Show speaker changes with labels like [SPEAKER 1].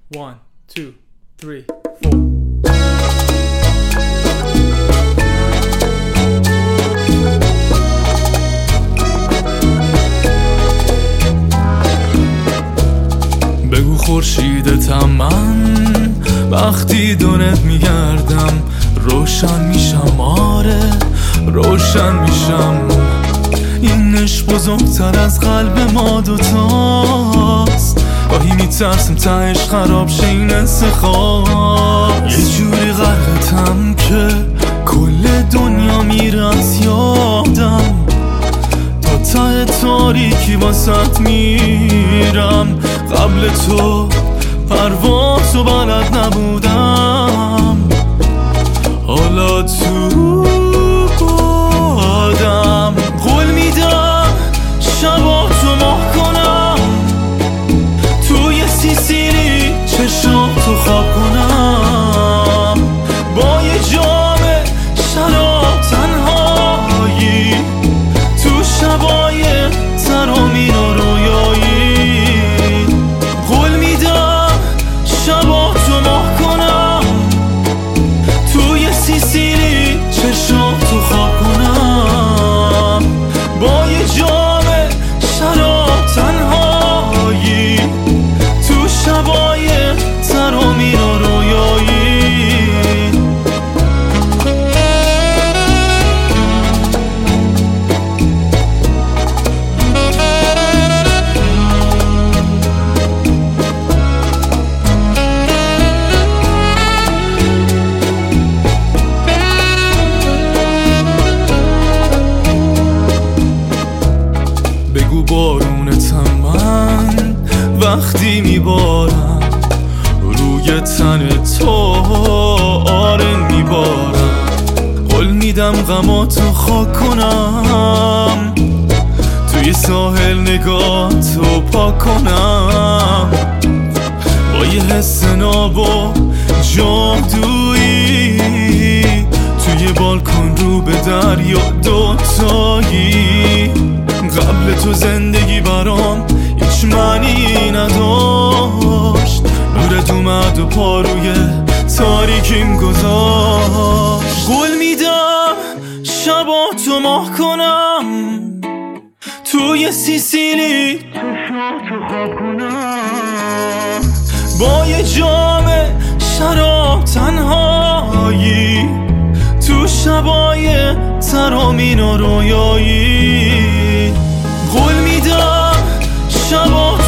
[SPEAKER 1] 1 2 3 4 بگو خورشیدتم من وقتی دورت میگردم روشن میشم، آره روشن میشم. این عشق بزرگتر از قلب ما دوتاست، گاهی میترسم تهش خراب شه این انتخاب. یه جوری غرقتم که کل دنیا میره از یادم، تا ته تاریکی واسط میرم. قبل تو پروازو بلد نبودم، حالا تو بادم. قول میدم شباتو ماه کنم، توی سیسیلی چشاتو خواب کنم. با یه جام شراب تنهایی تو شبای ترامین و رویایی. قول میدم شباتو ماه کنم، توی سیسیلی چشاتو خواب کنم. با یه جام شراب تنهایی تو شبای ترامین و رویایی. بگو بارونتم من وقتی میبارم روی تن تو، آره میبارم. قول میدم غماتو خاک کنم، توی ساحل نگاهتو پاک کنم. با یه حس ناب و جادویی توی بالکن رو به دریا دوتایی. قبل تو زندگی برام هیچ معنی نداشت، نورت اومد و پا روی تاریکیم گذاشت. قول میدم شباتو ماه کنم، توی سیسیلی چشاتو خواب کنم. با یه جام شراب تنهایی تو شبای ترامین و رویایی. قول میدم شبا